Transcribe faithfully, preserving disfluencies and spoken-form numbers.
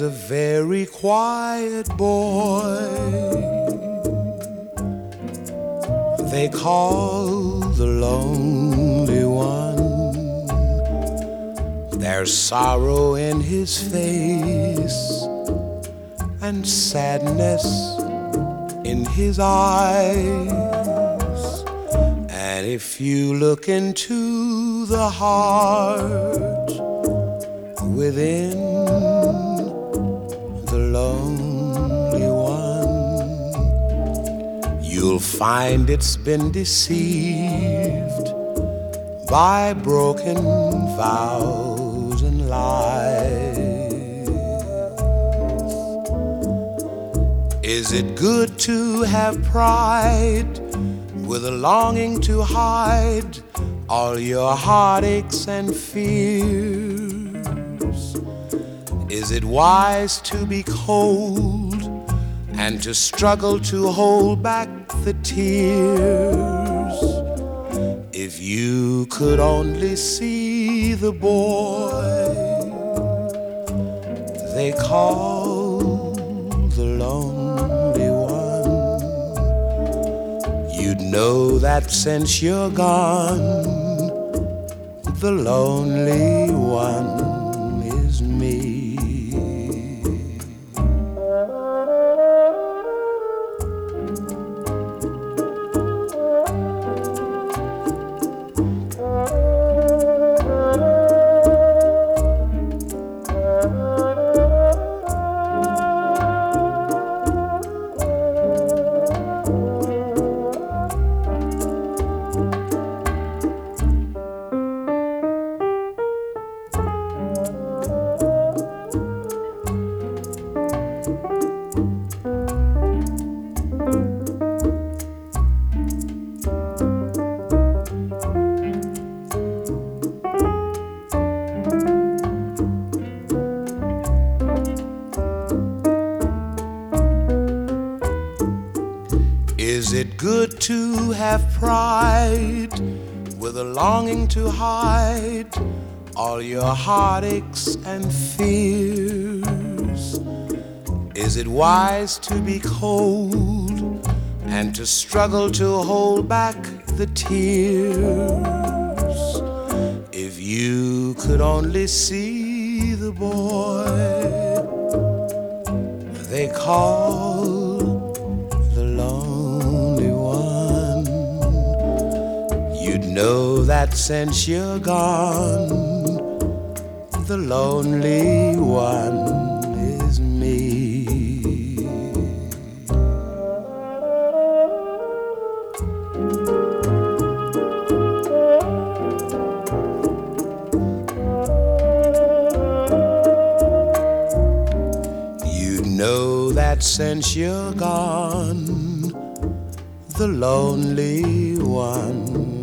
a very quiet boy they call the lonely one. There's sorrow in his face and sadness in his eyes. And if you look into the heart within the lonely one, you'll find it's been deceived by broken vows and lies. Is it good to have pride with a longing to hide all your heartaches and fears? Is it wise to be cold and to struggle to hold back the tears? If you could only see the boy they call the lonely one, you'd know that since you're gone, the lonely one is me. Is it good to have pride with a longing to hide all your heartaches and fears? Is it wise to be cold and to struggle to hold back the tears? If you could only see the boy they call know that since you're gone, the lonely one is me. You know that since you're gone, the lonely one